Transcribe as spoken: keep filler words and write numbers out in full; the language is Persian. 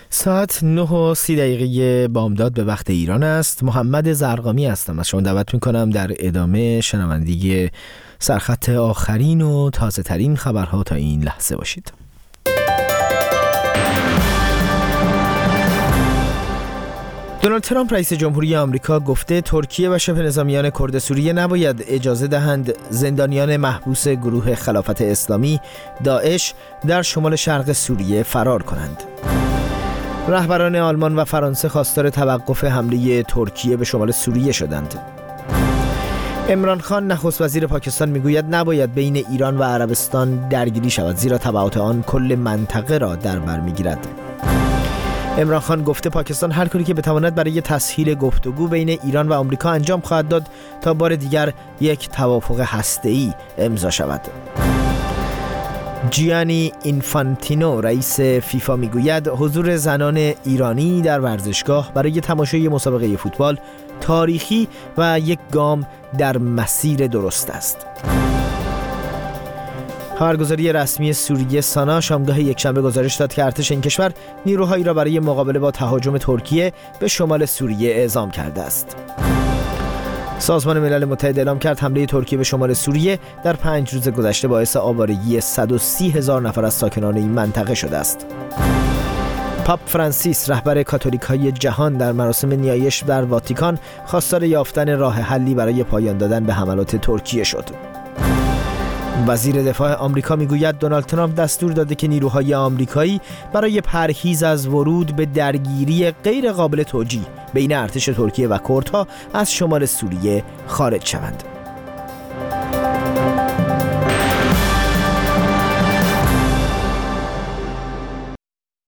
ساعت نه و سی دقیقه بامداد به وقت ایران است. محمد زرقامی هستم. از شما دعوت میکنم در ادامه شنوندگی سرخط آخرین و تازه ترین خبرها تا این لحظه باشید. دونالد ترامپ رئیس جمهوری آمریکا گفته ترکیه و شبه نظامیان کرد سوریه نباید اجازه دهند زندانیان محبوس گروه خلافت اسلامی داعش در شمال شرق سوریه فرار کنند. رهبران آلمان و فرانسه خواستار توقف حمله ترکیه به شمال سوریه شدند. عمران خان نخست وزیر پاکستان میگوید نباید بین ایران و عربستان درگیری شود، زیرا تبعات آن کل منطقه را در بر میگیرد. عمران خان گفته پاکستان هر کاری که بتواند برای تسهیل گفتگو بین ایران و آمریکا انجام خواهد داد تا بار دیگر یک توافق هسته‌ای امضا شود. جیانی اینفانتینو رئیس فیفا میگوید حضور زنان ایرانی در ورزشگاه برای تماشای مسابقه فوتبال تاریخی و یک گام در مسیر درست است. خبرگزاری رسمی سوریه سانا شامگاه یکشنبه گزارش داد که ارتش این کشور نیروهایی را برای مقابله با تهاجم ترکیه به شمال سوریه اعزام کرده است. سازمان ملل متحد اعلام کرد حمله ترکیه به شمال سوریه در پنج روز گذشته باعث آوارگی صد و سی هزار نفر از ساکنان این منطقه شده است. پاپ فرانسیس رهبر کاتولیک‌های جهان در مراسم نیایش در واتیکان خواستار یافتن راه حلی برای پایان دادن به حملات ترکیه شد. وزیر دفاع آمریکا میگوید دونالد ترامپ دستور داده که نیروهای آمریکایی برای پرهیز از ورود به درگیری غیر قابل توجیه بین ارتش ترکیه و کردها از شمال سوریه خارج شوند.